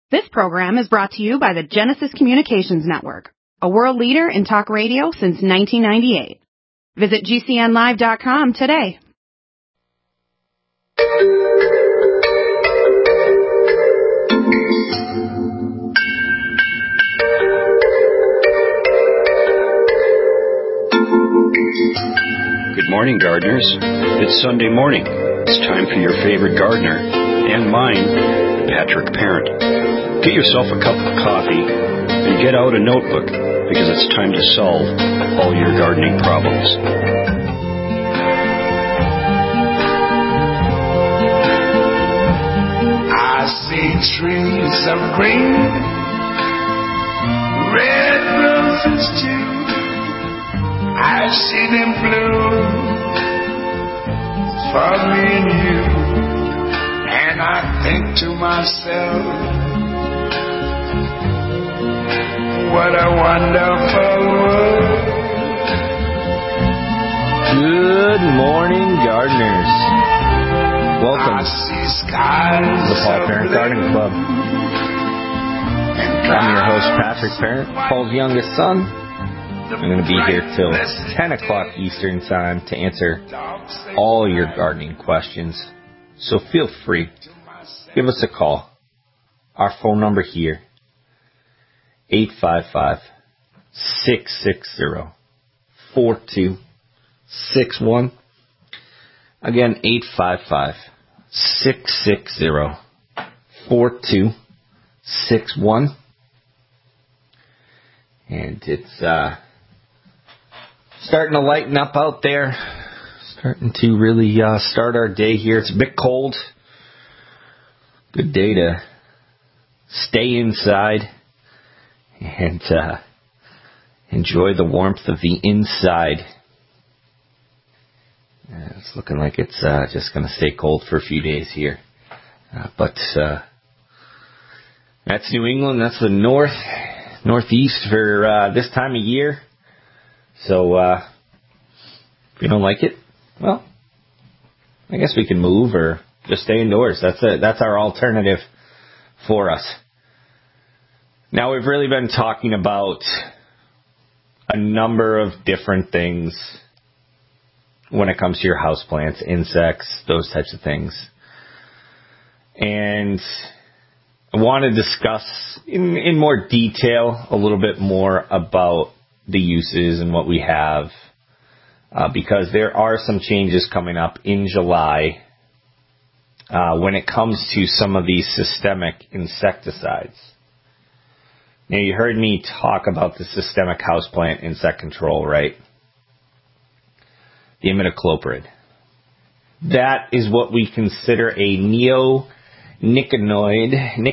This program is brought to you by the Genesis Communications Network, a world leader in talk radio since 1998. Visit GCNlive.com today. Good morning, gardeners. It's Sunday morning. It's time for your favorite gardener, and mine, Patrick Parent. Get yourself a cup of coffee and get out a notebook, because it's time to solve all your gardening problems. I see trees of green, red roses too. I see them bloom for me and you, and I think to myself, what a wonderful world. Good morning, gardeners. Welcome to the Paul Parent Gardening Club. I'm your host, Patrick Parent, Paul's youngest son. I'm going to be here till 10 o'clock Eastern Time to answer all your gardening questions. So feel free, give us a call. Our phone number here, 855-660-4261. Again, 855-660-4261. And it's starting to lighten up out there. Starting to really start our day here. It's a bit cold. Good day to stay inside and enjoy the warmth of the inside. It's looking like it's just going to stay cold for a few days here. But that's New England. That's the northeast for this time of year. So if you don't like it, well, I guess we can move or just stay indoors. That's our alternative for us. Now, we've really been talking about a number of different things when it comes to your houseplants, insects, those types of things. And I want to discuss in more detail a little bit more about the uses and what we have, because there are some changes coming up in July when it comes to some of these systemic insecticides. Now, you heard me talk about the systemic houseplant insect control, right? The imidacloprid. That is what we consider a nicotinoid.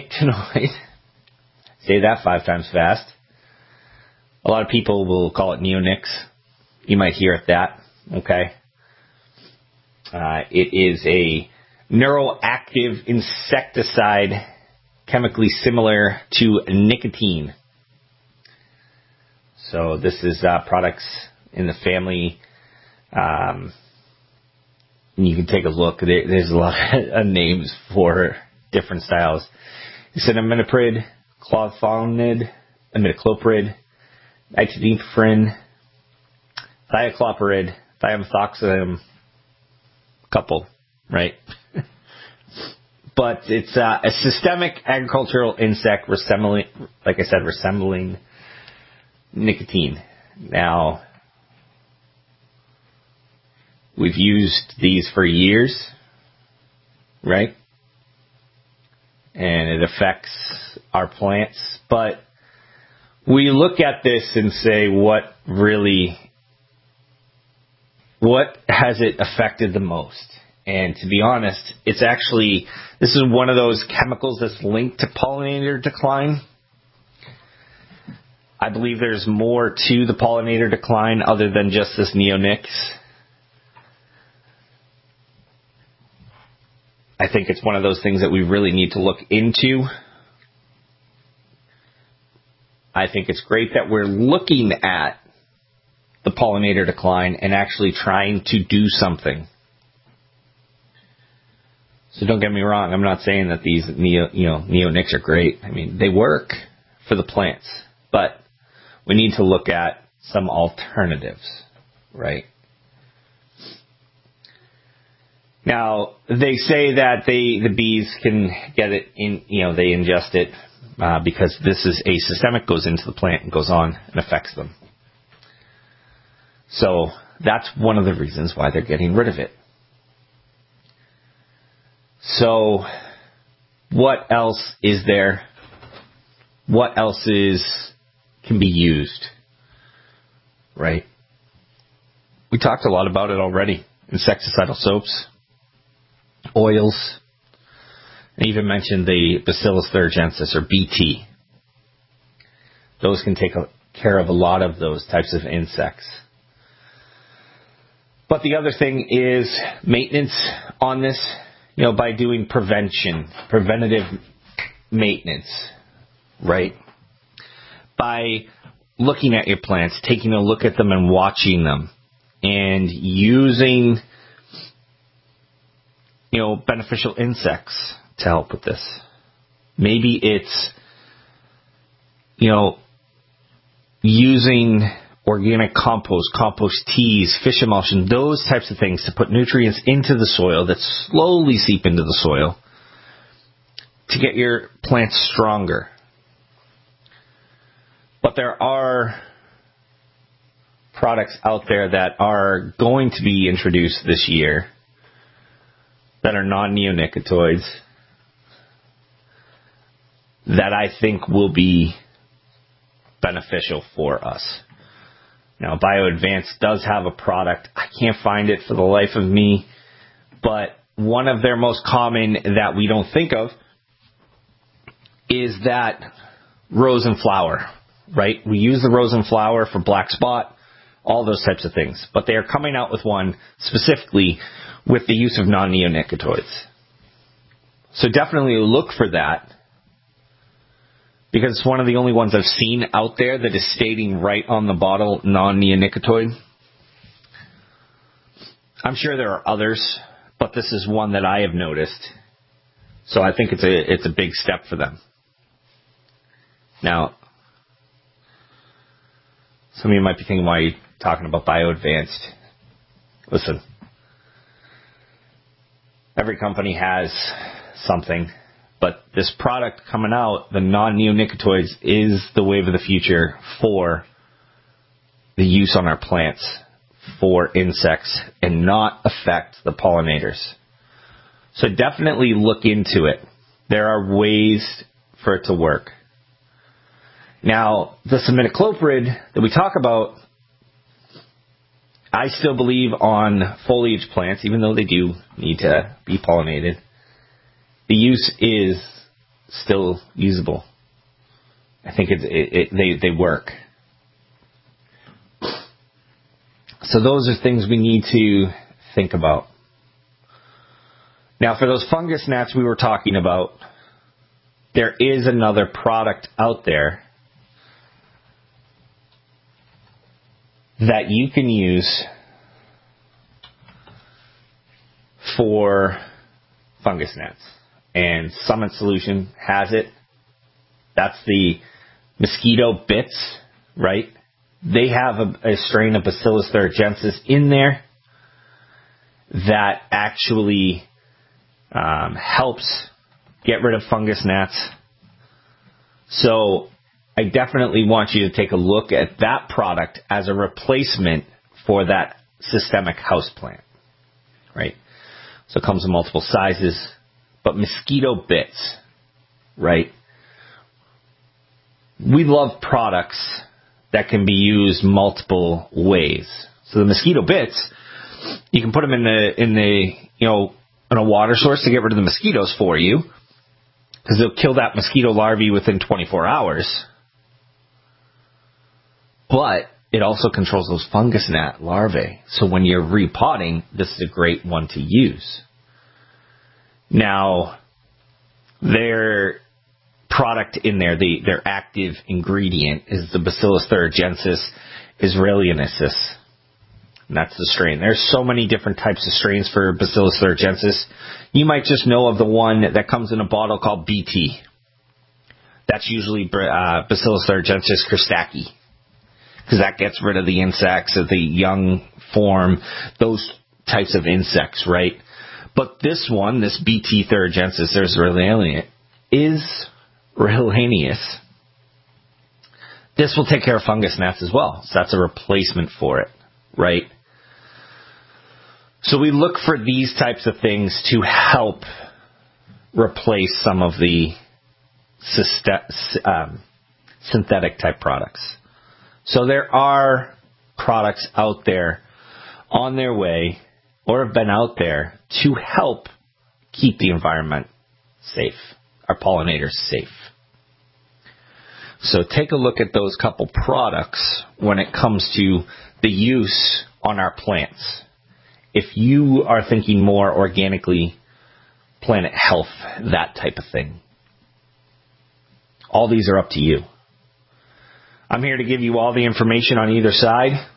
Say that 5 times fast. A lot of people will call it neonics. You might hear it that. Okay. It is a neuroactive insecticide chemically similar to nicotine. So this is products in the family. You can take a look. There's a lot of names for different styles. It's an imidacloprid, clofalnid, imidacloprid, nitrodiphenphrine, thiacloprid, thiamethoxam, couple, right? But it's a systemic agricultural insect resembling nicotine. Now, we've used these for years, right? And it affects our plants. But we look at this and say, what has it affected the most? And to be honest, this is one of those chemicals that's linked to pollinator decline. I believe there's more to the pollinator decline other than just this neonics. I think it's one of those things that we really need to look into. I think it's great that we're looking at the pollinator decline and actually trying to do something. So don't get me wrong. I'm not saying that these neonics are great. I mean, they work for the plants, but we need to look at some alternatives, right? Now, they say that the bees can get it in, they ingest it because this is a systemic, goes into the plant and goes on and affects them. So that's one of the reasons why they're getting rid of it. So what else is there? What else can be used? Right? We talked a lot about it already. Insecticidal soaps, oils. I even mentioned the Bacillus thuringiensis, or BT. Those can take care of a lot of those types of insects. But the other thing is maintenance on this, by doing preventative maintenance, right? By looking at your plants, taking a look at them and watching them, and using, beneficial insects to help with this. Maybe it's, using organic compost teas, fish emulsion, those types of things to put nutrients into the soil that slowly seep into the soil to get your plants stronger. But there are products out there that are going to be introduced this year that are non-neonicotinoids that I think will be beneficial for us. Now, BioAdvance does have a product. I can't find it for the life of me, but one of their most common that we don't think of is that rosin flower, right? We use the rosin flower for black spot, all those types of things. But they are coming out with one specifically with the use of non-neonicotinoids. So definitely look for that, because it's one of the only ones I've seen out there that is stating right on the bottle, non-neonicotinoid. I'm sure there are others, but this is one that I have noticed. So I think it's a big step for them. Now, some of you might be thinking, why are you talking about BioAdvanced? Listen, every company has something. But this product coming out, the non-neonicotinoids, is the wave of the future for the use on our plants for insects and not affect the pollinators. So definitely look into it. There are ways for it to work. Now, the imidacloprid that we talk about, I still believe on foliage plants, even though they do need to be pollinated. The use is still usable. I think they work. So those are things we need to think about. Now, for those fungus gnats we were talking about, there is another product out there that you can use for fungus gnats. And Summit Solution has it. That's the mosquito bits, right? They have a strain of Bacillus thuringiensis in there that actually helps get rid of fungus gnats. So I definitely want you to take a look at that product as a replacement for that systemic houseplant, right? So it comes in multiple sizes. But mosquito bits, right? We love products that can be used multiple ways. So the mosquito bits, you can put them in a water source to get rid of the mosquitoes for you, because they'll kill that mosquito larvae within 24 hours. But it also controls those fungus gnat larvae. So when you're repotting, this is a great one to use. Now, their product in there, their active ingredient is the Bacillus thuringiensis israeliensis. And that's the strain. There's so many different types of strains for Bacillus thuringiensis. You might just know of the one that comes in a bottle called BT. That's usually Bacillus thuringiensis christaki, because that gets rid of the insects of the young form, those types of insects, right? But this one, this BT thuringiensis is Rillenius. This will take care of fungus gnats as well. So that's a replacement for it, right? So we look for these types of things to help replace some of the synthetic type products. So there are products out there on their way or have been out there to help keep the environment safe, our pollinators safe. So take a look at those couple products when it comes to the use on our plants. If you are thinking more organically, planet health, that type of thing. All these are up to you. I'm here to give you all the information on either side.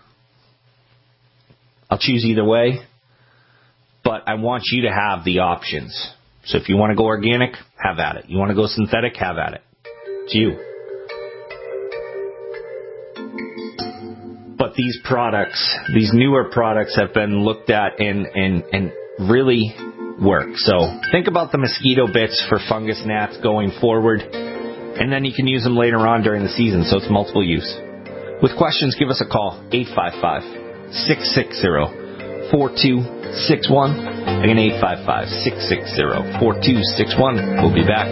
I'll choose either way, but I want you to have the options. So if you want to go organic, have at it. You want to go synthetic, have at it. It's you. But these products, these newer products have been looked at and really work. So think about the mosquito bits for fungus gnats going forward, and then you can use them later on during the season, so it's multiple use. With questions, give us a call, 855-660-4261. Again, 855-660-4261. We'll be back.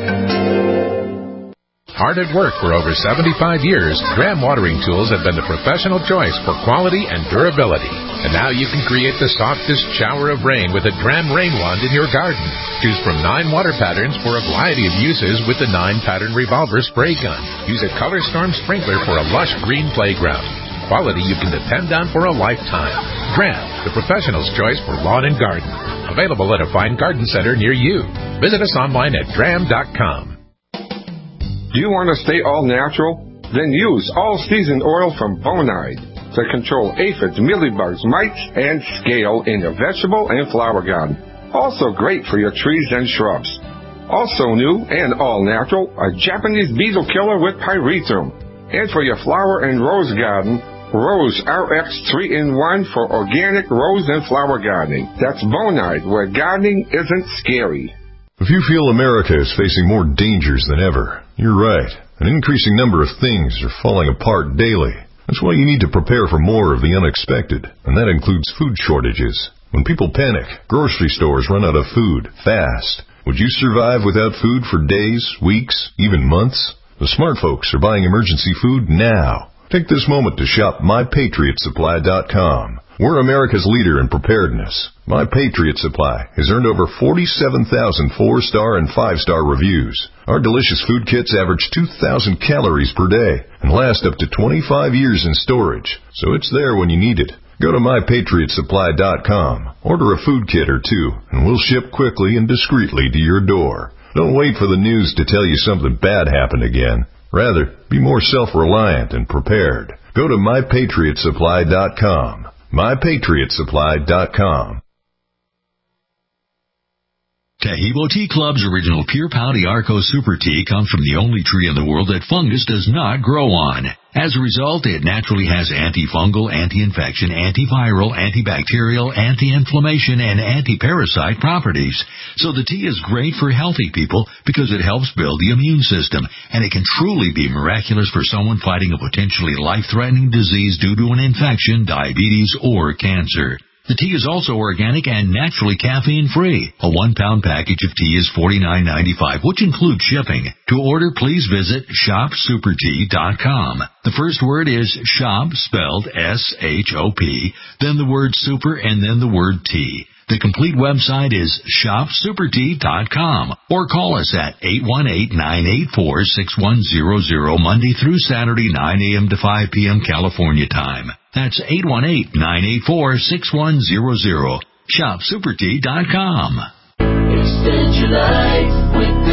Hard at work for over 75 years, Dram watering tools have been the professional choice for quality and durability. And now you can create the softest shower of rain with a Dram rain wand in your garden. Choose from 9 water patterns for a variety of uses with the 9-pattern revolver spray gun. Use a Color Storm sprinkler for a lush green playground. Quality you can depend on for a lifetime. Dram, the professional's choice for lawn and garden. Available at a fine garden center near you. Visit us online at dram.com. Do you want to stay all natural? Then use all-season oil from Bonide to control aphids, mealybugs, mites, and scale in your vegetable and flower garden. Also great for your trees and shrubs. Also new and all-natural, a Japanese beetle killer with pyrethrum. And for your flower and rose garden, Rose RX 3-in-1 for organic rose and flower gardening. That's Bonide, where gardening isn't scary. If you feel America is facing more dangers than ever, you're right. An increasing number of things are falling apart daily. That's why you need to prepare for more of the unexpected, and that includes food shortages. When people panic, grocery stores run out of food fast. Would you survive without food for days, weeks, even months? The smart folks are buying emergency food now. Take this moment to shop MyPatriotSupply.com. We're America's leader in preparedness. My Patriot Supply has earned over 47,000 4-star and 5-star reviews. Our delicious food kits average 2,000 calories per day and last up to 25 years in storage, so it's there when you need it. Go to MyPatriotSupply.com, order a food kit or two, and we'll ship quickly and discreetly to your door. Don't wait for the news to tell you something bad happened again. Rather, be more self-reliant and prepared. Go to MyPatriotSupply.com. MyPatriotSupply.com. Taheebo Tea Club's original Pure Pouty Arco Super Tea comes from the only tree in the world that fungus does not grow on. As a result, it naturally has antifungal, anti-infection, antiviral, antibacterial, anti-inflammation, and anti-parasite properties. So the tea is great for healthy people because it helps build the immune system, and it can truly be miraculous for someone fighting a potentially life-threatening disease due to an infection, diabetes, or cancer. The tea is also organic and naturally caffeine-free. A 1-pound package of tea is $49.95, which includes shipping. To order, please visit shopsupertea.com. The first word is shop, spelled S-H-O-P, then the word super, and then the word tea. The complete website is shopsupertea.com, or call us at 818-984-6100 Monday through Saturday, 9 a.m. to 5 p.m. California time. That's 818-984-6100. Shopsupertea.com. Extend your life with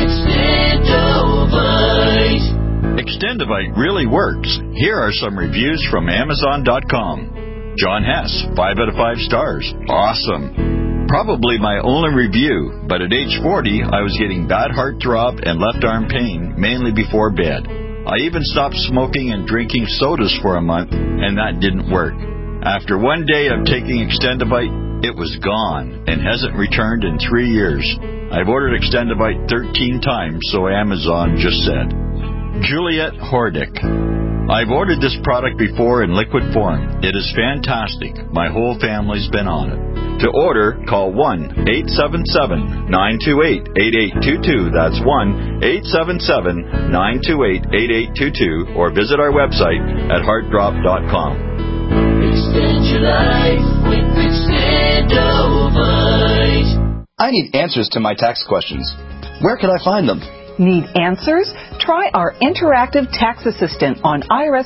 Extendovite. Extendovite really works. Here are some reviews from Amazon.com. John Hess, 5 out of 5 stars. Awesome. Probably my only review, but at age 40, I was getting bad heart throb and left arm pain, mainly before bed. I even stopped smoking and drinking sodas for a month, and that didn't work. After one day of taking Extendivite, it was gone and hasn't returned in 3 years. I've ordered Extendivite 13 times, so Amazon just said. Juliet Hordick. I've ordered this product before in liquid form. It is fantastic. My whole family's been on it. To order, call 1-877-928-8822. That's 1-877-928-8822. Or visit our website at heartdrop.com. Extend your life with Extendovite. I need answers to my tax questions. Where can I find them? Need answers? Try our interactive tax assistant on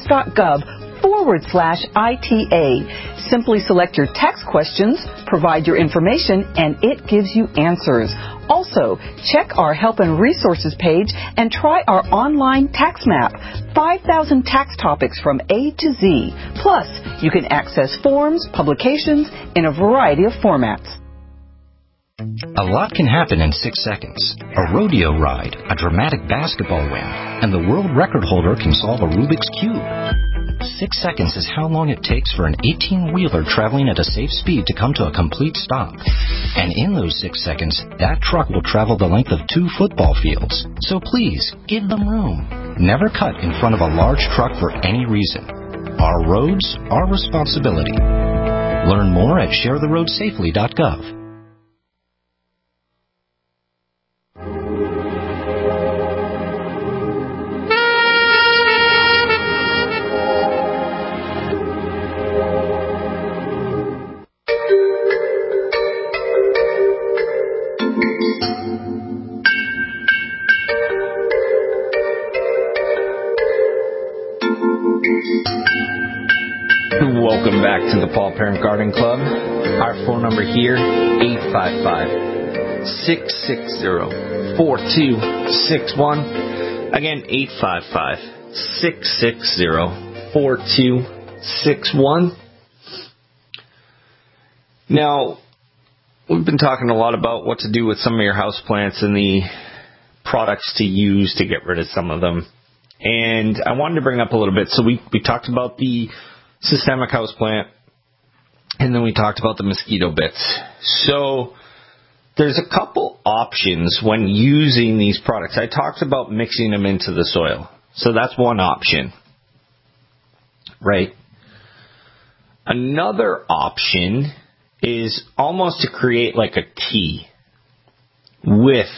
irs.gov/ITA. Simply select your tax questions, provide your information, and it gives you answers. Also, check our Help and Resources page and try our online tax map. 5,000 tax topics from A to Z. Plus, you can access forms, publications in a variety of formats. A lot can happen in 6 seconds. A rodeo ride, a dramatic basketball win, and the world record holder can solve a Rubik's Cube. 6 seconds is how long it takes for an 18-wheeler traveling at a safe speed to come to a complete stop. And in those 6 seconds, that truck will travel the length of 2 football fields. So please, give them room. Never cut in front of a large truck for any reason. Our roads, our responsibility. Learn more at sharetheroadsafely.gov. Welcome back to the Paul Parent Garden Club. Our phone number here, 855-660-4261. Again, 855-660-4261. Now, we've been talking a lot about what to do with some of your houseplants and the products to use to get rid of some of them. And I wanted to bring up a little bit. So we talked about the systemic houseplant, and then we talked about the mosquito bits. So there's a couple options when using these products. I talked about mixing them into the soil. So that's one option, right? Another option is almost to create like a tea with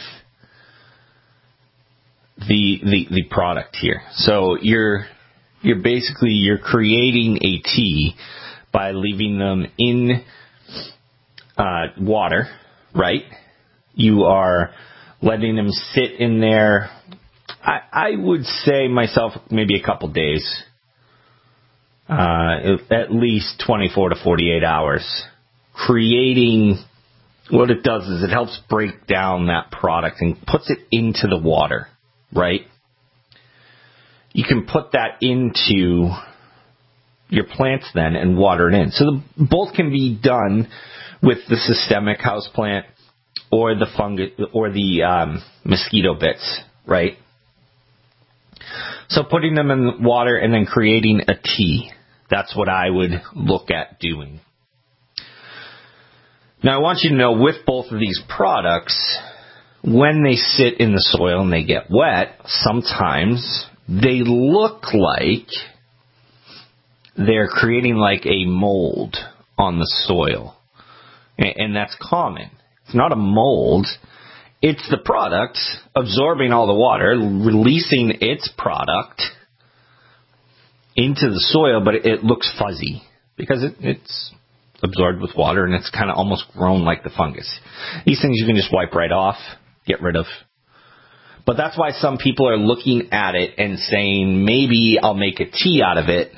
the product here. So you're creating a tea by leaving them in water, right? You are letting them sit in there, I would say myself, maybe a couple days, at least 24 to 48 hours. Creating, what it does is it helps break down that product and puts it into the water, right? You can put that into your plants then and water it in. So both can be done with the systemic houseplant or the fungus or the mosquito bits, right? So putting them in water and then creating a tea. That's what I would look at doing. Now I want you to know with both of these products, when they sit in the soil and they get wet, sometimes they look like they're creating like a mold on the soil. And that's common. It's not a mold. It's the product absorbing all the water, releasing its product into the soil, but it looks fuzzy because it's absorbed with water and it's kind of almost grown like the fungus. These things you can just wipe right off, get rid of. But that's why some people are looking at it and saying, maybe I'll make a tea out of it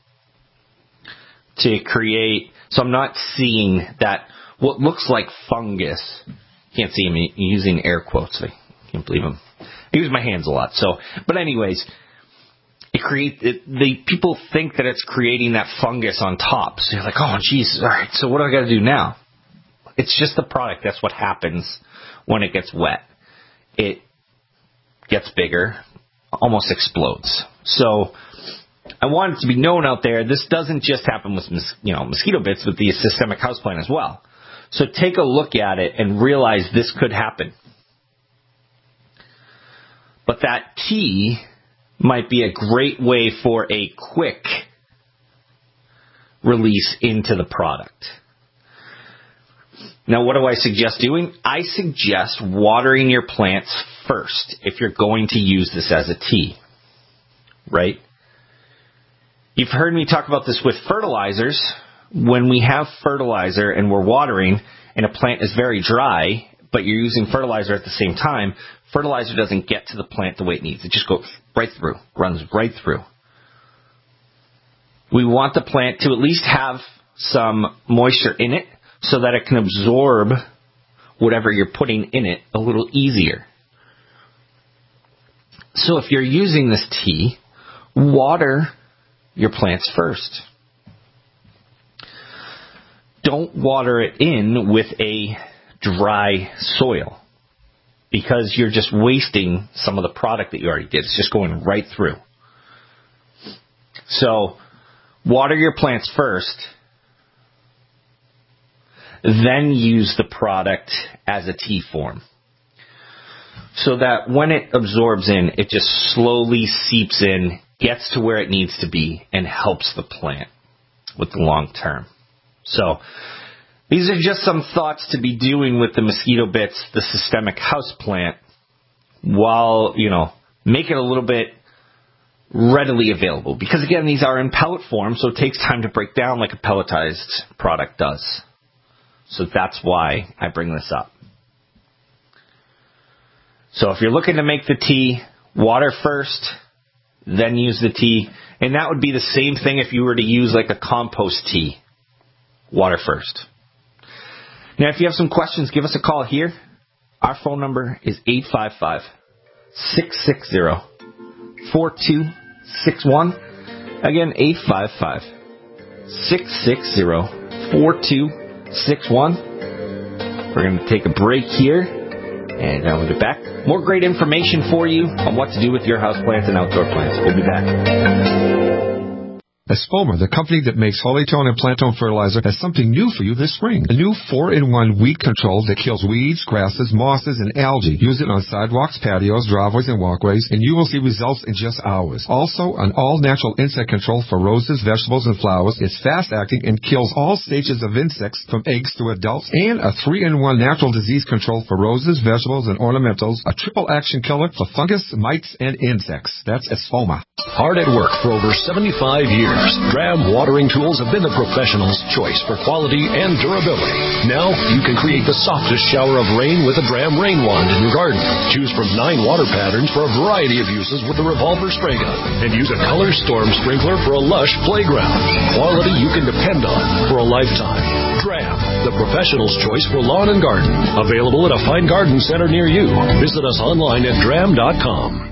to create. So I'm not seeing that what looks like fungus. Can't see me using air quotes. I can't believe them. I use my hands a lot. But anyways, it the people think that it's creating that fungus on top. So you're like, oh, geez, all right, so what do I got to do now? It's just the product. That's what happens when it gets wet. It gets bigger, almost explodes. So I want it to be known out there, this doesn't just happen with mosquito bits, but the systemic houseplant as well. So take a look at it and realize this could happen. But that tea might be a great way for a quick release into the product. Now, what do I suggest doing? I suggest watering your plants first if you're going to use this as a tea, right? You've heard me talk about this with fertilizers. When we have fertilizer and we're watering and a plant is very dry, but you're using fertilizer at the same time, fertilizer doesn't get to the plant the way it needs. It just goes right through, runs right through. We want the plant to at least have some moisture in it so that it can absorb whatever you're putting in it a little easier. So if you're using this tea, water your plants first. Don't water it in with a dry soil because you're just wasting some of the product that you already did. It's just going right through. So water your plants first, then use the product as a tea form so that when it absorbs in, it just slowly seeps in, gets to where it needs to be, and helps the plant with the long term. So these are just some thoughts to be doing with the mosquito bits, the systemic houseplant, while, make it a little bit readily available. Because again, these are in pellet form, so it takes time to break down like a pelletized product does. So that's why I bring this up. So if you're looking to make the tea, water first, then use the tea. And that would be the same thing if you were to use like a compost tea. Water first. Now, if you have some questions, give us a call here. Our phone number is 855-660-4261. Again, 855-660-4261. We're going to take a break here, and we'll get back. More great information for you on what to do with your houseplants and outdoor plants. We'll be back. Espoma, the company that makes Holytone and Plantone fertilizer, has something new for you this spring. A new 4-in-1 weed control that kills weeds, grasses, mosses, and algae. Use it on sidewalks, patios, driveways, and walkways, and you will see results in just hours. Also, an all-natural insect control for roses, vegetables, and flowers. It's fast-acting and kills all stages of insects from eggs to adults. And a 3-in-1 natural disease control for roses, vegetables, and ornamentals. A triple-action killer for fungus, mites, and insects. That's Espoma. Hard at work for over 75 years. Dram watering tools have been the professional's choice for quality and durability. Now you can create the softest shower of rain with a Dram rain wand in your garden. Choose from 9 water patterns for a variety of uses with the revolver spray gun. And use a color storm sprinkler for a lush playground. Quality you can depend on for a lifetime. Dram, the professional's choice for lawn and garden. Available at a fine garden center near you. Visit us online at dram.com.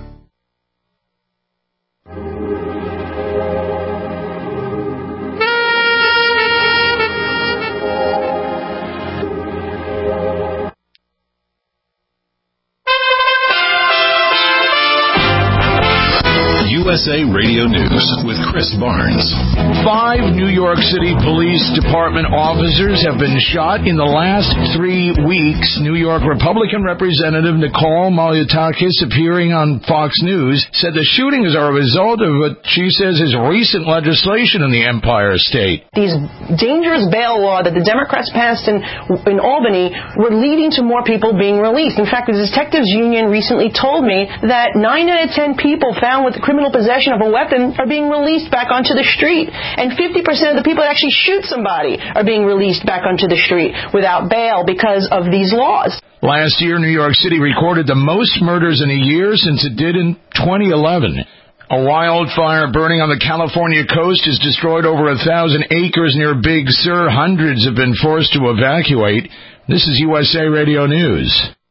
USA Radio News with Chris Barnes. 5 New York City Police Department officers have been shot in the last 3 weeks. New York Republican Representative Nicole Malliotakis, appearing on Fox News, said the shootings are a result of what she says is recent legislation in the Empire State. These dangerous bail law that the Democrats passed in Albany were leading to more people being released. In fact, the Detectives Union recently told me that 9 out of 10 people found with criminal possession of a weapon are being released back onto the street. And 50% of the people that actually shoot somebody are being released back onto the street without bail because of these laws. Last year, New York City recorded the most murders in a year since it did in 2011. A wildfire burning on the California coast has destroyed over 1,000 acres near Big Sur. Hundreds have been forced to evacuate. This is USA Radio News.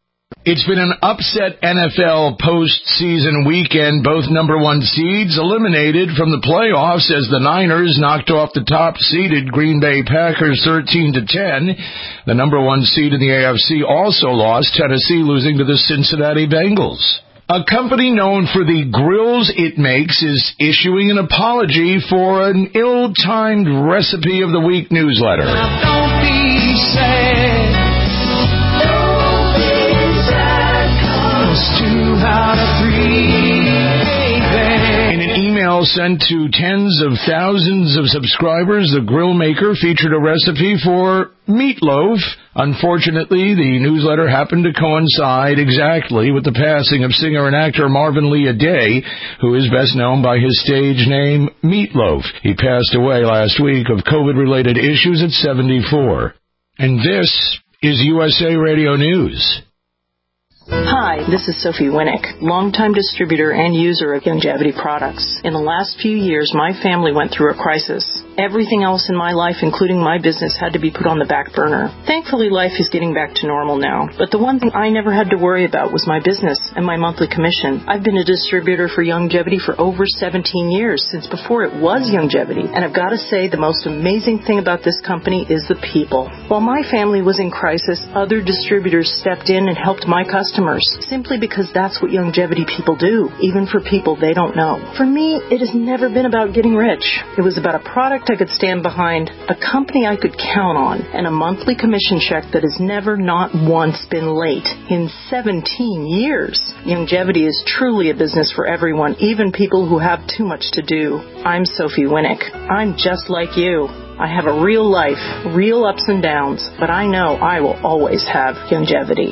It's been an upset NFL postseason weekend. Both number one seeds eliminated from the playoffs as the Niners knocked off the top-seeded Green Bay Packers 13-10. The number one seed in the AFC also lost, Tennessee losing to the Cincinnati Bengals. A company known for the grills it makes is issuing an apology for an ill-timed Recipe of the Week newsletter. Now don't be sad. Don't be sad, 'cause 2 out of 3 ain't bad. In an email sent to tens of thousands of subscribers, the grill maker featured a recipe for meatloaf. Unfortunately, the newsletter happened to coincide exactly with the passing of singer and actor Marvin Lee Aday, who is best known by his stage name Meatloaf. He passed away last week of COVID-related issues at 74. And this is USA Radio News. Hi, this is Sophie Winnick, longtime distributor and user of Youngevity products. In the last few years, my family went through a crisis. Everything else in my life, including my business, had to be put on the back burner. Thankfully, life is getting back to normal now. But the one thing I never had to worry about was my business and my monthly commission. I've been a distributor for Youngevity for over 17 years, since before it was Youngevity. And I've got to say, the most amazing thing about this company is the people. While my family was in crisis, other distributors stepped in and helped my customers, simply because that's what Youngevity people do, even for people they don't know. For me, it has never been about getting rich. It was about a product I could stand behind, a company I could count on, and a monthly commission check that has never, not once, been late in 17 years. Youngevity is truly a business for everyone, even people who have too much to do. I'm Sophie Winnick. I'm just like you. I have a real life, real ups and downs, but I know I will always have Youngevity.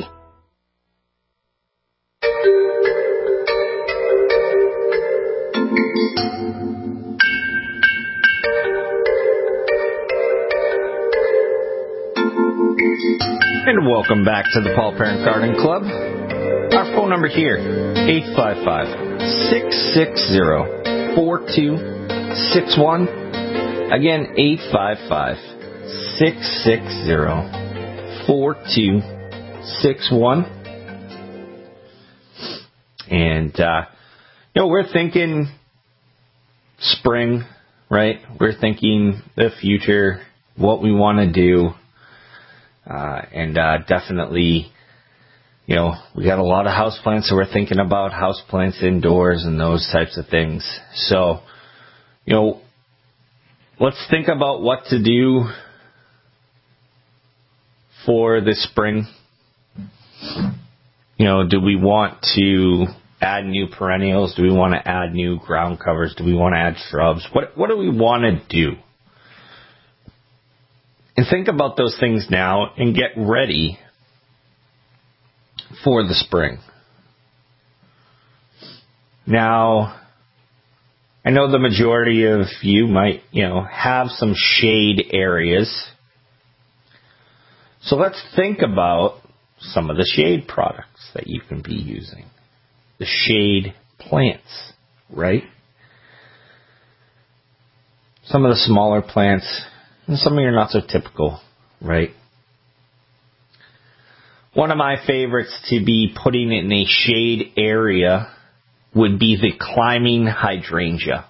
And welcome back to the Paul Parent Garden Club. Our phone number here, 855-660-4261. Again, 855-660-4261. And, we're thinking spring, right? We're thinking the future, what we want to do. Definitely, we got a lot of houseplants, so we're thinking about houseplants indoors and those types of things. So, let's think about what to do for this spring. Do we want to add new perennials? Do we want to add new ground covers? Do we want to add shrubs? What do we want to do? And think about those things now and get ready for the spring. Now, I know the majority of you might, have some shade areas. So let's think about some of the shade products that you can be using. The shade plants, right? Some of the smaller plants, and some of your not so typical, right? One of my favorites to be putting in a shade area would be the climbing hydrangea.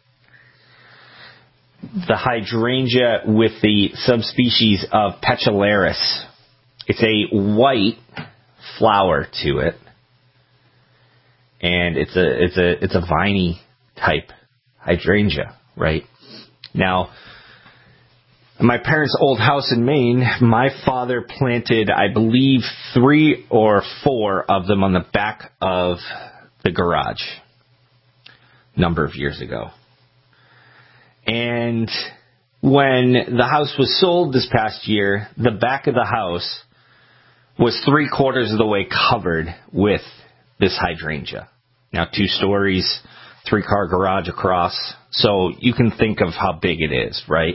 The hydrangea with the subspecies of Petrolaris. It's a white flower to it, and it's a viney type hydrangea, right? Now, in my parents' old house in Maine, my father planted, I believe, 3 or 4 of them on the back of the garage a number of years ago. And when the house was sold this past year, the back of the house was 3/4 of the way covered with this hydrangea. Now, 2 stories, 3-car garage across, so you can think of how big it is, right?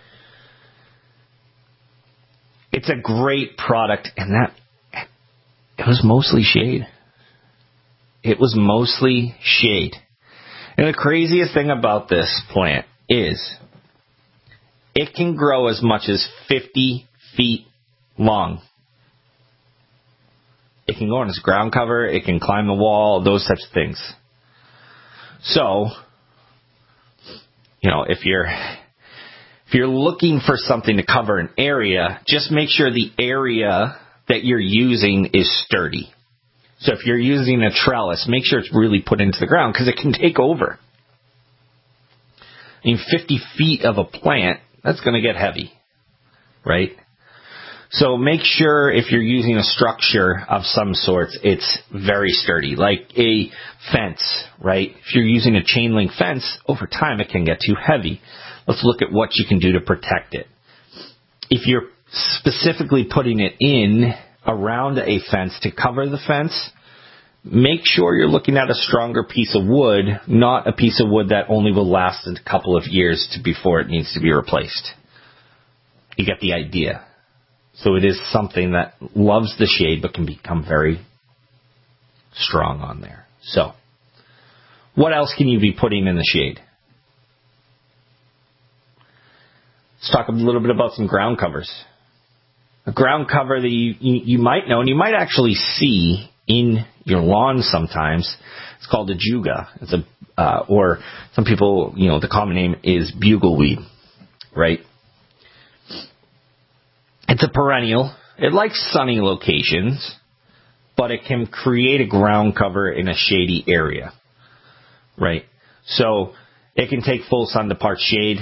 It's a great product, and it was mostly shade. It was mostly shade. And the craziest thing about this plant is it can grow as much as 50 feet long. It can go on as ground cover. It can climb the wall, those types of things. So, if you're looking for something to cover an area, just make sure the area that you're using is sturdy. So if you're using a trellis, make sure it's really put into the ground because it can take over. 50 feet of a plant, that's going to get heavy, right? So make sure if you're using a structure of some sort, it's very sturdy, like a fence, right? If you're using a chain link fence, over time it can get too heavy. Let's look at what you can do to protect it. If you're specifically putting it in around a fence to cover the fence, make sure you're looking at a stronger piece of wood, not a piece of wood that only will last a couple of years before it needs to be replaced. You get the idea. So it is something that loves the shade but can become very strong on there. So, what else can you be putting in the shade? Let's talk a little bit about some ground covers. A ground cover that you might know and you might actually see in your lawn sometimes. It's called a juga. It's or some people, the common name is bugleweed, right? It's a perennial. It likes sunny locations, but it can create a ground cover in a shady area, right? So it can take full sun to part shade.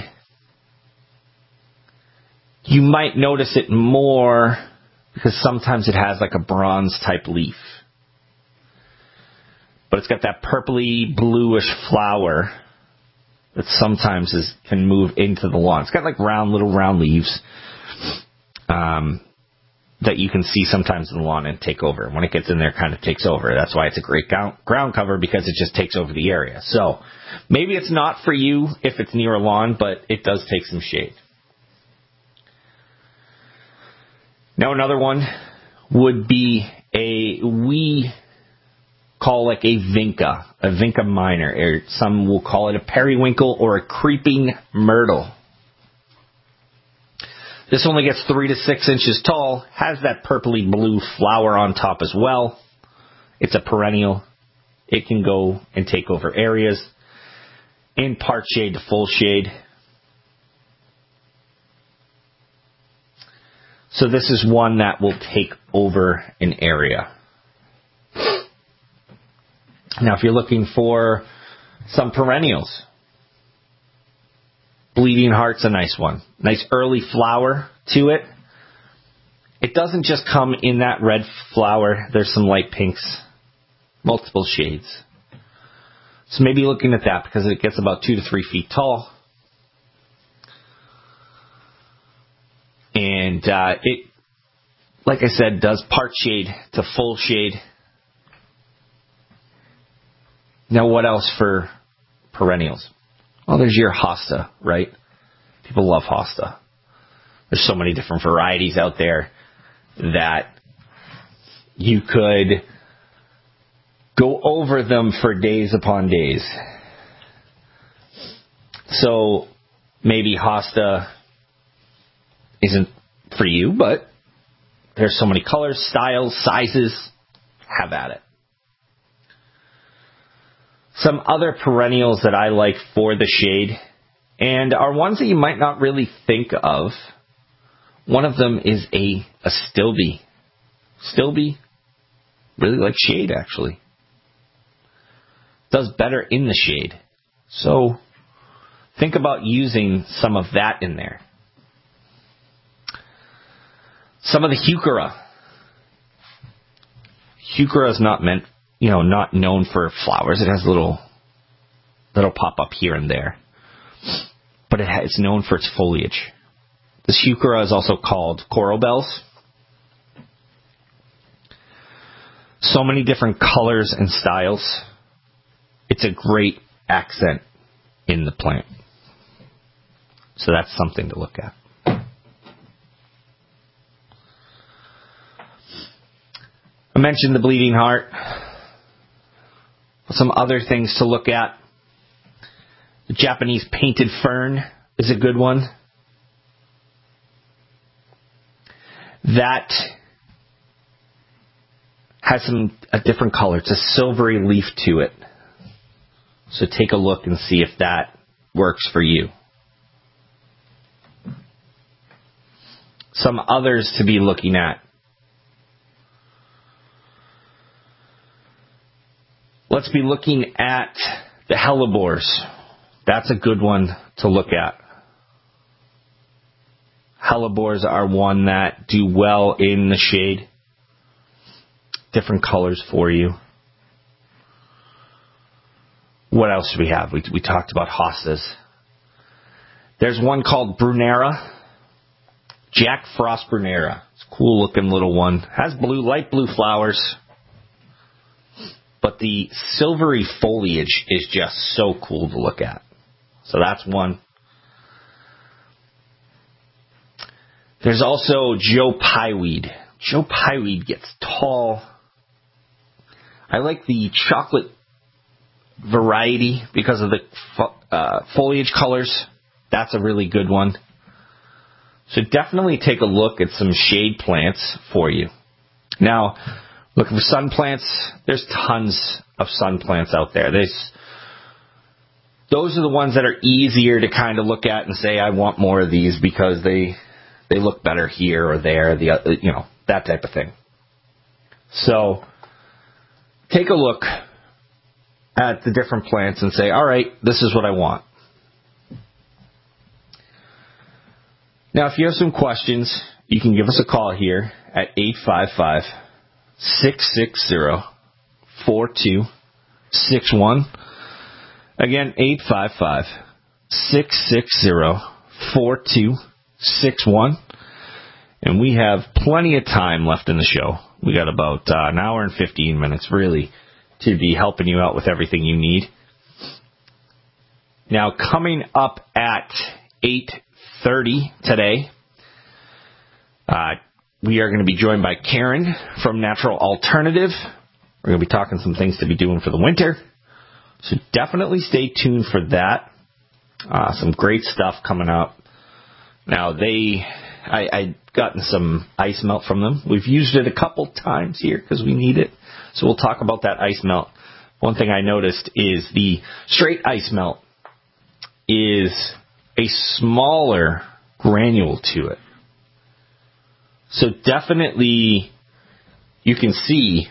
You might notice it more because sometimes it has like a bronze type leaf. But it's got that purpley bluish flower that sometimes can move into the lawn. It's got like little round leaves that you can see sometimes in the lawn and take over. When it gets in there, it kind of takes over. That's why it's a great ground cover, because it just takes over the area. So maybe it's not for you if it's near a lawn, but it does take some shade. Now another one would be we call like a vinca minor, or some will call it a periwinkle or a creeping myrtle. This only gets 3 to 6 inches tall, has that purpley blue flower on top as well. It's a perennial. It can go and take over areas in part shade to full shade. So this is one that will take over an area. Now, if you're looking for some perennials, Bleeding Heart's a nice one. Nice early flower to it. It doesn't just come in that red flower. There's some light pinks, multiple shades. So maybe looking at that because it gets about 2 to 3 feet tall. And it, like I said, does part shade to full shade. Now, what else for perennials? Well, there's your hosta, right? People love hosta. There's so many different varieties out there that you could go over them for days upon days. So maybe hosta isn't for you, but there's so many colors, styles, sizes. Have at it. Some other perennials that I like for the shade, and are ones that you might not really think of. One of them is a stilbe. Stilbe really likes shade, actually. Does better in the shade. So think about using some of that in there. Some of the heuchera. Heuchera is not known for flowers. It has little pop up here and there. But it's known for its foliage. This heuchera is also called coral bells. So many different colors and styles. It's a great accent in the plant. So that's something to look at. I mentioned the Bleeding Heart. Some other things to look at. The Japanese painted fern is a good one. That has a different color. It's a silvery leaf to it. So take a look and see if that works for you. Some others to be looking at. Let's be looking at the hellebores. That's a good one to look at. Hellebores are one that do well in the shade. Different colors for you. What else do we have? We talked about hostas. There's one called Brunera. Jack Frost Brunera. It's a cool looking little one. Has light blue flowers. But the silvery foliage is just so cool to look at. So that's one. There's also Joe Pyeweed. Joe Pyeweed gets tall. I like the chocolate variety because of the foliage colors. That's a really good one. So definitely take a look at some shade plants for you. Now, looking for sun plants, there's tons of sun plants out there. Those are the ones that are easier to kind of look at and say, I want more of these because they look better here or there, that type of thing. So take a look at the different plants and say, all right, this is what I want. Now, if you have some questions, you can give us a call here at 855-660-4261. Again, 855-660-4261. And we have plenty of time left in the show. We got about an hour and 15 minutes, really, to be helping you out with everything you need. Now, coming up at 8:30 today, we are going to be joined by Karen from Natural Alternative. We're going to be talking some things to be doing for the winter. So definitely stay tuned for that. Some great stuff coming up. Now, I gotten some ice melt from them. We've used it a couple times here because we need it. So we'll talk about that ice melt. One thing I noticed is the straight ice melt is a smaller granule to it. So definitely you can see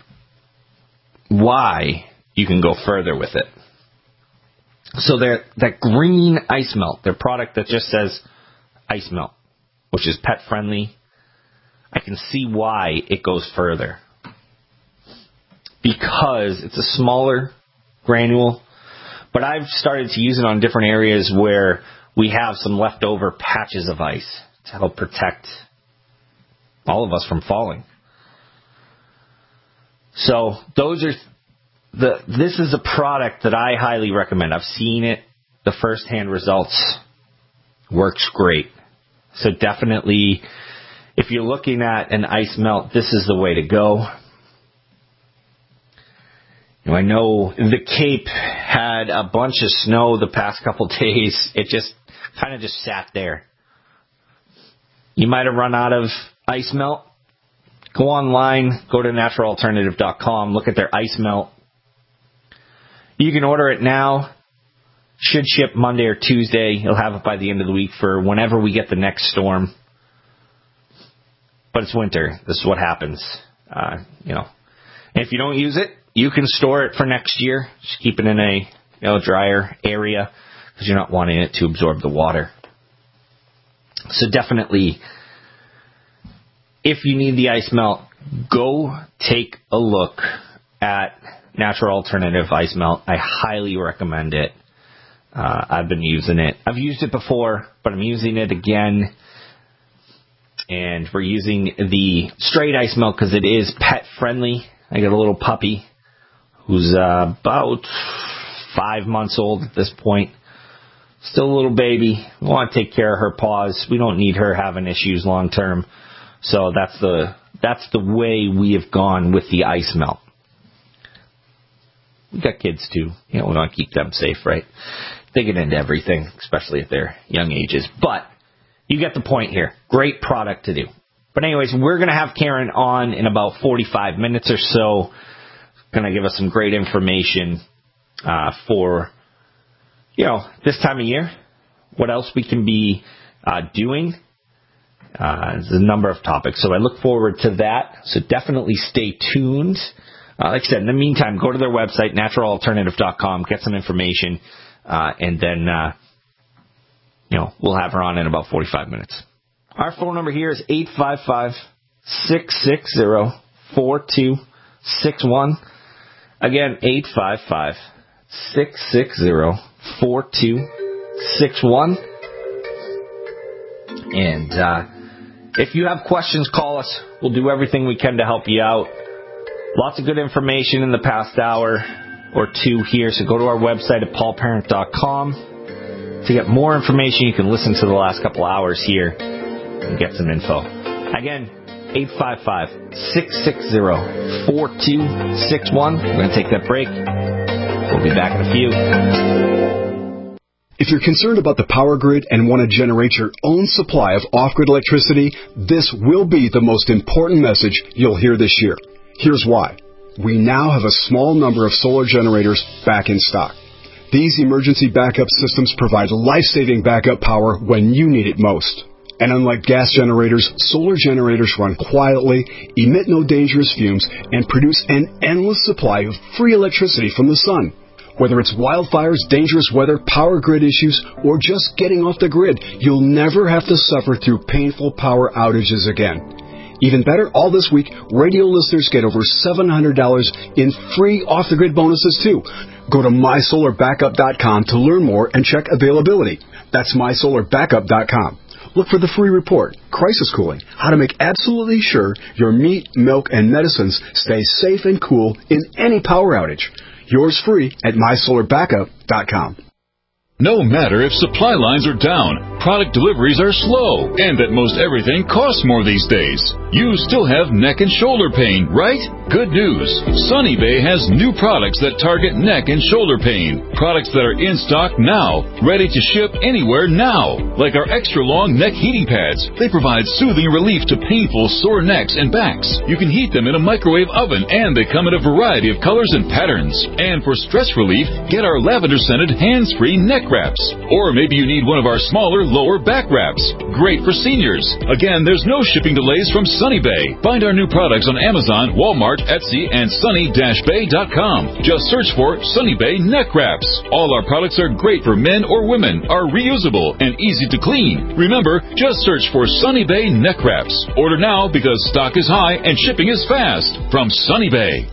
why you can go further with it. So that green ice melt, their product that just says ice melt, which is pet friendly, I can see why it goes further. Because it's a smaller granule, but I've started to use it on different areas where we have some leftover patches of ice to help protect all of us from falling. So this is a product that I highly recommend. I've seen it. The first-hand results works great. So definitely, if you're looking at an ice melt, this is the way to go. I know the Cape had a bunch of snow the past couple days. It just kind of just sat there. You might have run out of ice melt. Go online, go to naturalalternative.com, look at their ice melt. You can order it now. Should ship Monday or Tuesday. You'll have it by the end of the week for whenever we get the next storm. But it's winter. This is what happens. And if you don't use it, you can store it for next year. Just keep it in a drier area because you're not wanting it to absorb the water. So definitely, if you need the ice melt, go take a look at Natural Alternative Ice Melt. I highly recommend it. I've been using it. I've used it before, but I'm using it again. And we're using the straight ice melt because it is pet friendly. I got a little puppy who's about 5 months old at this point. Still a little baby. We want to take care of her paws. We don't need her having issues long term. So that's the way we have gone with the ice melt. We got kids too. We want to keep them safe, right? They get into everything, especially at their young ages. But you get the point here. Great product to do. But anyways, we're going to have Karen on in about 45 minutes or so. Going to give us some great information for, this time of year. What else we can be doing. There's a number of topics. So I look forward to that. So definitely stay tuned. Like I said, in the meantime, go to their website, naturalalternative.com, get some information, and then, we'll have her on in about 45 minutes. Our phone number here is 855-660-4261. Again, 855-660-4261. And if you have questions, call us. We'll do everything we can to help you out. Lots of good information in the past hour or two here. So go to our website at paulparent.com. To get more information, you can listen to the last couple hours here and get some info. Again, 855-660-4261. We're going to take that break. We'll be back in a few. If you're concerned about the power grid and want to generate your own supply of off-grid electricity, this will be the most important message you'll hear this year. Here's why. We now have a small number of solar generators back in stock. These emergency backup systems provide life-saving backup power when you need it most. And unlike gas generators, solar generators run quietly, emit no dangerous fumes, and produce an endless supply of free electricity from the sun. Whether it's wildfires, dangerous weather, power grid issues, or just getting off the grid, you'll never have to suffer through painful power outages again. Even better, all this week, radio listeners get over $700 in free off-the-grid bonuses, too. Go to mysolarbackup.com to learn more and check availability. That's mysolarbackup.com. Look for the free report, Crisis Cooling, how to make absolutely sure your meat, milk, and medicines stay safe and cool in any power outage. Yours free at mysolarbackup.com. No matter if supply lines are down, product deliveries are slow, and that most everything costs more these days, you still have neck and shoulder pain, right? Good news. Sunny Bay has new products that target neck and shoulder pain. Products that are in stock now, ready to ship anywhere now. Like our extra long neck heating pads. They provide soothing relief to painful sore necks and backs. You can heat them in a microwave oven, and they come in a variety of colors and patterns. And for stress relief, get our lavender-scented hands-free neck wraps. Or maybe you need one of our smaller lower back wraps. Great for seniors. Again, there's no shipping delays from Sunny Bay. Find our new products on Amazon, Walmart, Etsy, and sunny-bay.com. Just search for Sunny Bay neck wraps. All our products are great for men or women, are reusable, and easy to clean. Remember, just search for Sunny Bay neck wraps. Order now because stock is high and shipping is fast. From Sunny Bay.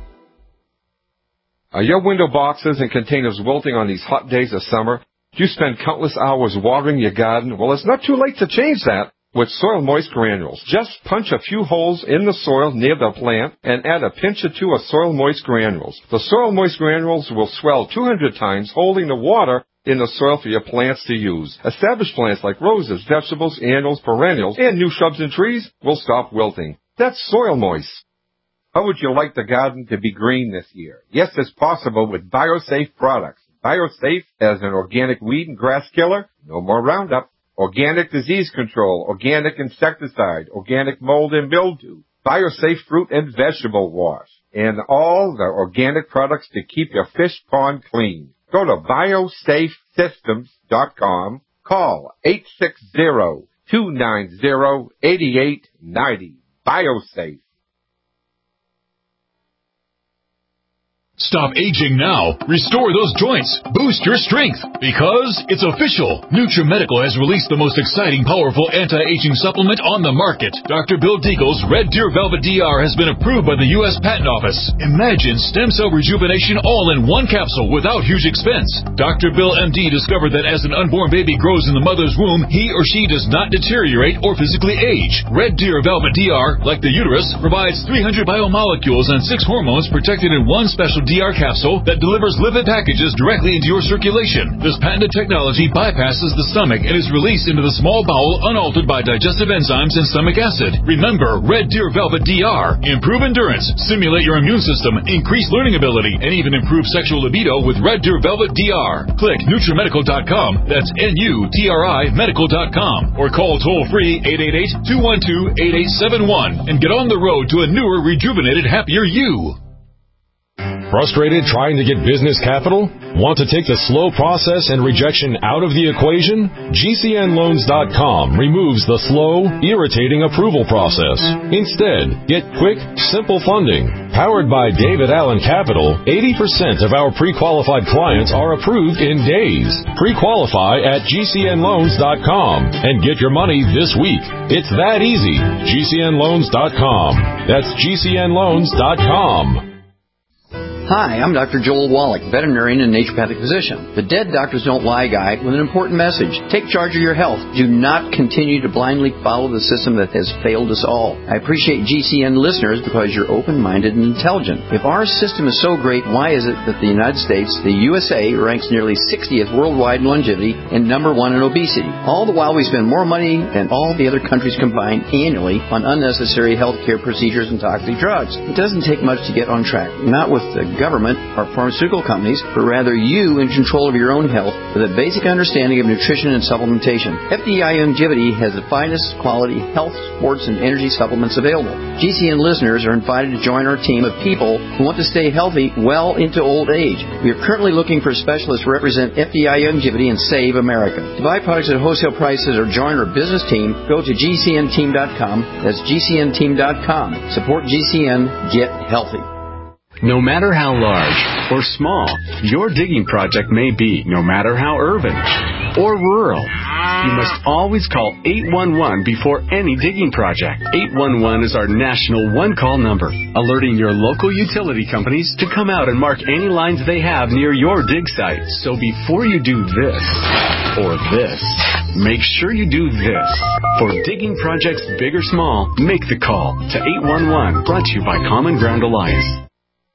Are your window boxes and containers wilting on these hot days of summer? Do you spend countless hours watering your garden? Well, it's not too late to change that with Soil Moist Granules. Just punch a few holes in the soil near the plant and add a pinch or two of Soil Moist Granules. The Soil Moist Granules will swell 200 times, holding the water in the soil for your plants to use. Established plants like roses, vegetables, annuals, perennials, and new shrubs and trees will stop wilting. That's Soil Moist. How would you like the garden to be green this year? Yes, it's possible with BioSafe products. BioSafe as an organic weed and grass killer, no more Roundup. Organic disease control, organic insecticide, organic mold and mildew, BioSafe fruit and vegetable wash, and all the organic products to keep your fish pond clean. Go to biosafesystems.com. Call 860-290-8890. BioSafe. Stop aging now. Restore those joints. Boost your strength. Because it's official. NutriMedical has released the most exciting, powerful anti-aging supplement on the market. Dr. Bill Deagle's Red Deer Velvet DR has been approved by the U.S. Patent Office. Imagine stem cell rejuvenation all in one capsule without huge expense. Dr. Bill MD discovered that as an unborn baby grows in the mother's womb, he or she does not deteriorate or physically age. Red Deer Velvet DR, like the uterus, provides 300 biomolecules and 6 hormones protected in one special DR capsule that delivers lipid packages directly into your circulation. This patented technology bypasses the stomach and is released into the small bowel unaltered by digestive enzymes and stomach acid. Remember, Red Deer Velvet DR. Improve endurance, stimulate your immune system, increase learning ability, and even improve sexual libido with Red Deer Velvet DR. Click NutriMedical.com, that's NUTRI Medical.com, or call toll-free 888-212-8871 and get on the road to a newer, rejuvenated, happier you. Frustrated trying to get business capital? Want to take the slow process and rejection out of the equation? GCNloans.com removes the slow, irritating approval process. Instead, get quick, simple funding. Powered by David Allen Capital, 80% of our pre-qualified clients are approved in days. Pre-qualify at GCNloans.com and get your money this week. It's that easy. GCNloans.com. That's GCNloans.com. Hi, I'm Dr. Joel Wallach, veterinarian and naturopathic physician. The Dead Doctors Don't Lie guy with an important message. Take charge of your health. Do not continue to blindly follow the system that has failed us all. I appreciate GCN listeners because you're open-minded and intelligent. If our system is so great, why is it that the United States, the USA, ranks nearly 60th worldwide in longevity and number 1 in obesity? All the while we spend more money than all the other countries combined annually on unnecessary healthcare procedures and toxic drugs. It doesn't take much to get on track. Not with the government or pharmaceutical companies, but rather you in control of your own health with a basic understanding of nutrition and supplementation. FDI Longevity has the finest quality health, sports, and energy supplements available. GCN listeners are invited to join our team of people who want to stay healthy well into old age. We are currently looking for specialists to represent FDI Longevity and Save America. To buy products at wholesale prices or join our business team, go to GCNteam.com. That's GCNteam.com. Support GCN. Get healthy. No matter how large or small your digging project may be, no matter how urban or rural, you must always call 811 before any digging project. 811 is our national one-call number, alerting your local utility companies to come out and mark any lines they have near your dig site. So before you do this or this, make sure you do this. For digging projects big or small, make the call to 811, brought to you by Common Ground Alliance.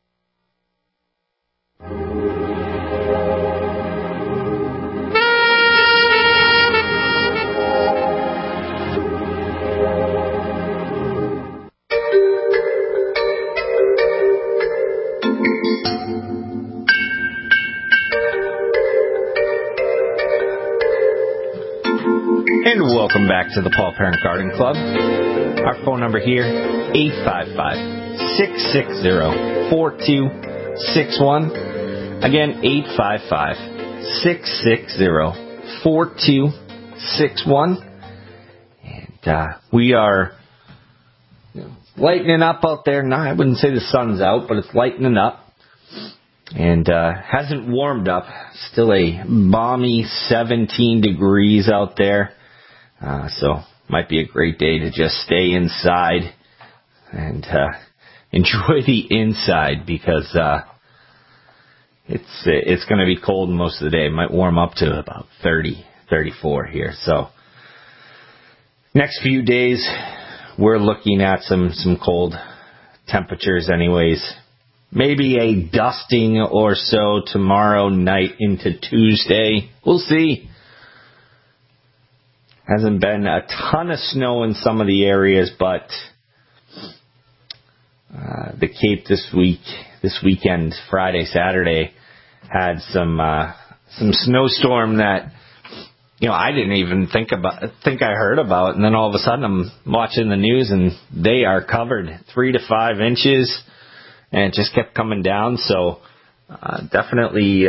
And welcome back to the Paul Parent Garden Club. Our phone number here, 855-660-4261. Again, 855-660-4261. And we are lightening up out there. No, I wouldn't say the sun's out, but it's lightening up. And hasn't warmed up. Still a balmy 17 degrees out there. So might be a great day to just stay inside and enjoy the inside because it's going to be cold most of the day. It might warm up to about 30, 34 here. So next few days we're looking at some cold temperatures anyways. Maybe a dusting or so tomorrow night into Tuesday. We'll see. Hasn't been a ton of snow in some of the areas, but the Cape this weekend, Friday, Saturday, had some snowstorm that I didn't even think I heard about, and then all of a sudden I'm watching the news and they are covered 3 to 5 inches, and it just kept coming down. So definitely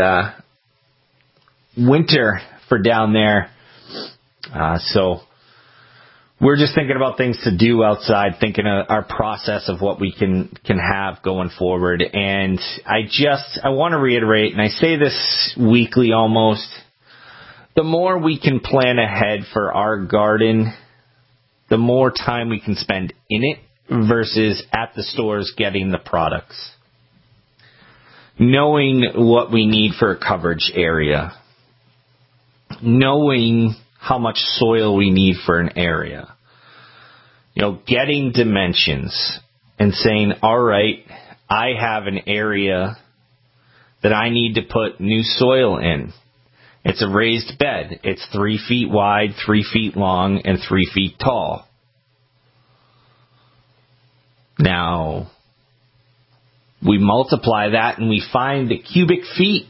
winter for down there. So we're just thinking about things to do outside, thinking of our process of what we can have going forward. And I want to reiterate, and I say this weekly almost, the more we can plan ahead for our garden, the more time we can spend in it versus at the stores getting the products. Knowing what we need for a coverage area. Knowing how much soil we need for an area. Getting dimensions and saying, all right, I have an area that I need to put new soil in. It's a raised bed. It's 3 feet wide, 3 feet long, and 3 feet tall. Now, we multiply that and we find the cubic feet.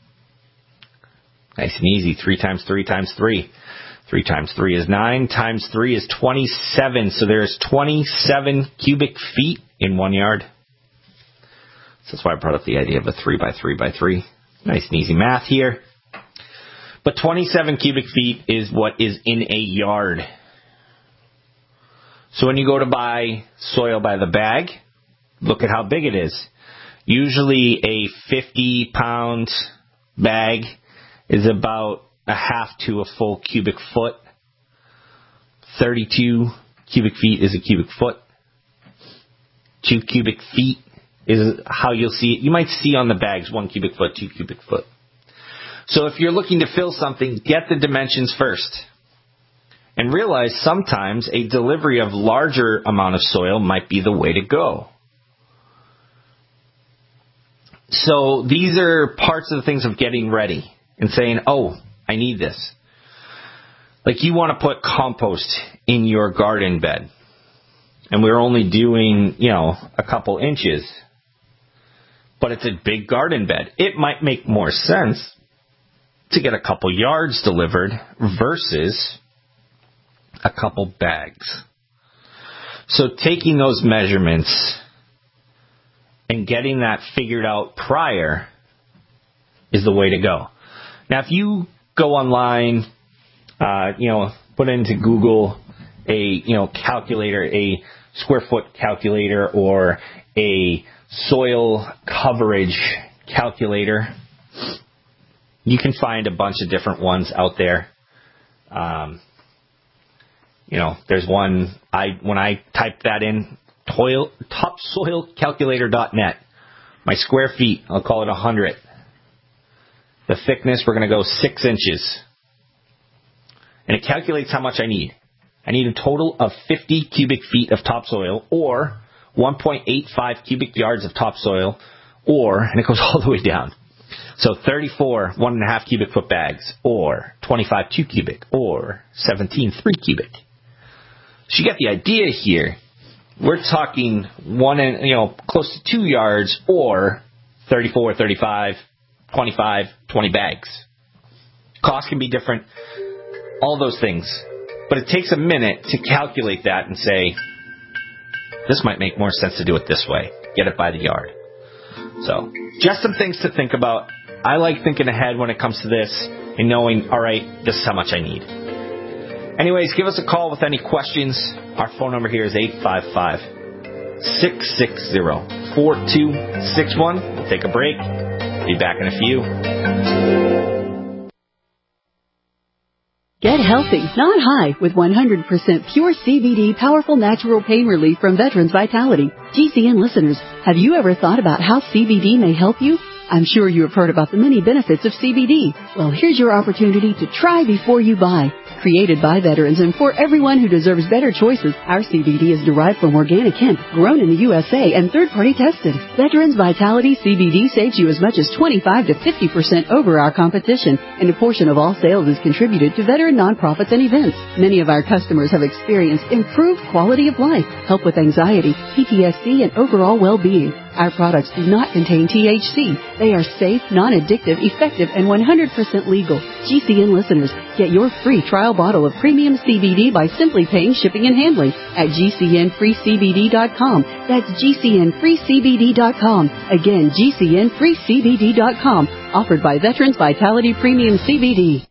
Nice and easy. 3 times 3 times 3. 3 times 3 is 9. Times 3 is 27. So there's 27 cubic feet in 1 yard. So that's why I brought up the idea of a 3 by 3 by 3. Nice and easy math here. But 27 cubic feet is what is in a yard. So when you go to buy soil by the bag, look at how big it is. Usually a 50-pound bag is about a half to a full cubic foot. 32 cubic feet is a cubic foot. 2 cubic feet is how you'll see it. You might see on the bags 1 cubic foot, 2 cubic foot. So if you're looking to fill something, get the dimensions first. And realize sometimes a delivery of larger amount of soil might be the way to go. So these are parts of the things of getting ready and saying, oh, I need this. Like you want to put compost in your garden bed. And we're only doing, a couple inches. But it's a big garden bed. It might make more sense to get a couple yards delivered versus a couple bags. So taking those measurements and getting that figured out prior is the way to go. Now, if you go online, put into Google a, calculator, a square foot calculator or a soil coverage calculator, you can find a bunch of different ones out there. There's one, when I type that in, topsoilcalculator.net, my square feet, I'll call it 100. The thickness, we're going to go 6 inches. And it calculates how much I need. I need a total of 50 cubic feet of topsoil or 1.85 cubic yards of topsoil and it goes all the way down. So 34 1.5 cubic foot bags or 25 2 cubic or 17 3 cubic. So you get the idea here. We're talking close to 2 yards or 34, 35, 25, 20 bags. Cost can be different, all those things. But it takes a minute to calculate that and say, this might make more sense to do it this way. Get it by the yard. So, just some things to think about. I like thinking ahead when it comes to this and knowing, all right, this is how much I need. Anyways, give us a call with any questions. Our phone number here is 855-660-4261. We'll take a break. Be back in a few. Get healthy, not high, with 100% pure CBD powerful natural pain relief from Veterans Vitality. GCN listeners, have you ever thought about how CBD may help you? I'm sure you have heard about the many benefits of CBD. Well, here's your opportunity to try before you buy. Created by veterans and for everyone who deserves better choices, our CBD is derived from organic hemp, grown in the USA, and third-party tested. Veterans Vitality CBD saves you as much as 25 to 50% over our competition, and a portion of all sales is contributed to veteran nonprofits and events. Many of our customers have experienced improved quality of life, help with anxiety, PTSD, and overall well-being. Our products do not contain THC. They are safe, non-addictive, effective, and 100% legal. GCN listeners, get your free trial bottle of premium CBD by simply paying shipping and handling at GCNFreeCBD.com. That's GCNFreeCBD.com. Again, GCNFreeCBD.com. Offered by Veterans Vitality Premium CBD.